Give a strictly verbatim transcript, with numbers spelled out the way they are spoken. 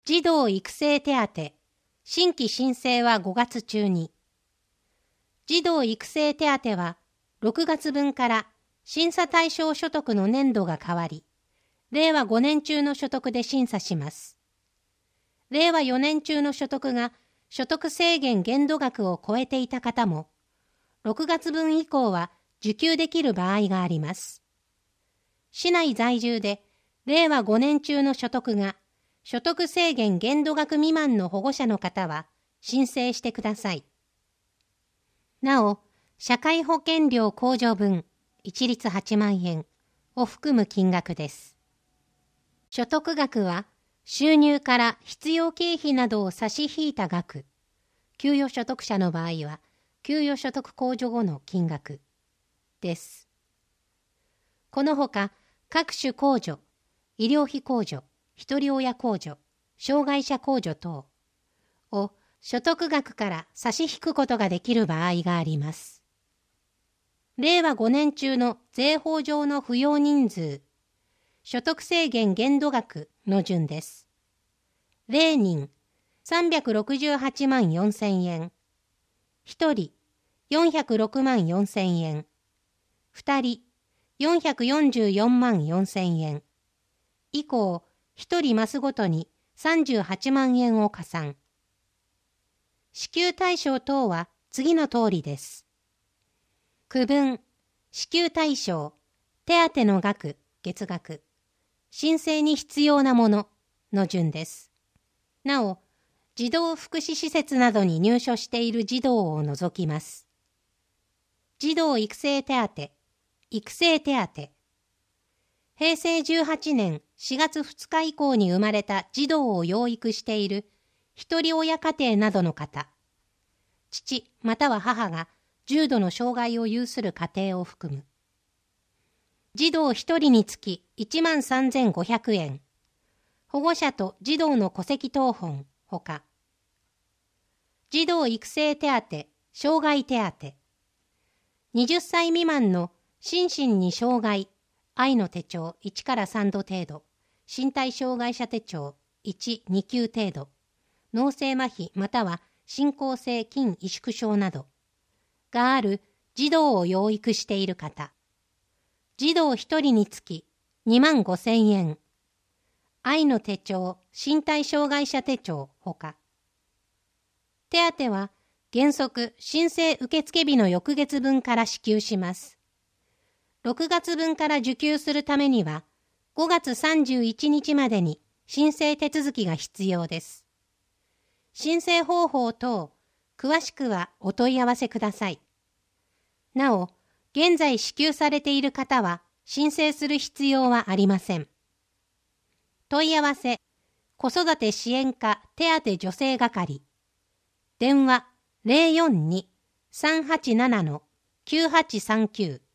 児童育成手当、新規申請はごがつ中に。児童育成手当はろくがつぶんから審査対象所得の年度が変わり、れいわごねん中の所得で審査します。れいわよねん中の所得が所得制限限度額を超えていた方も、ろくがつぶん以降は受給できる場合があります。市内在住でれいわごねん中の所得が所得制限限度額未満の保護者の方は申請してください。なお、社会保険料控除分一律はちまんえんを含む金額です。所得額は収入から必要経費などを差し引いた額、給与所得者の場合は給与所得控除後の金額です。このほか各種控除、医療費控除、ひとり親控除、障害者控除等を所得額から差し引くことができる場合があります。れいわごねん中の税法上の扶養人数、所得制限限度額の順です。れいにんさんびゃくろくじゅうはちまんよんせんえん、ひとりよんひゃくろくまんよんせんえん、ふたりよんひゃくよんじゅうよんまんよんせんえん、以降ひとりマスごとにさんじゅうはちまんえんを加算。支給対象等は次の通りです。区分、支給対象、手当の額、月額、申請に必要なものの順です。なお、児童福祉施設などに入所している児童を除きます。児童育成手当、育成手当。へいせいじゅうはちねんしがつふつか以降に生まれた児童を養育しているひとり親家庭などの方、父または母が重度の障害を有する家庭を含む。児童ひとりにつきいちまんさんぜんごひゃくえん、保護者と児童の戸籍謄本ほか。児童育成手当、障害手当。はたち未満の心身に障害、愛の手帳いちからさんど程度、身体障害者手帳いち、に級程度、脳性麻痺または進行性筋萎縮症などがある児童を養育している方。児童ひとりにつきにまんごせんえん。愛の手帳、身体障害者手帳ほか。手当は原則申請受付日の翌月分から支給します。ろくがつぶんから受給するためにはごがつさんじゅういちにちまでに申請手続きが必要です。申請方法等、詳しくはお問い合わせください。なお、現在支給されている方は申請する必要はありません。問い合わせ、子育て支援課手当助成係。電話 ゼロよんに さんはちなな きゅうはちさんきゅう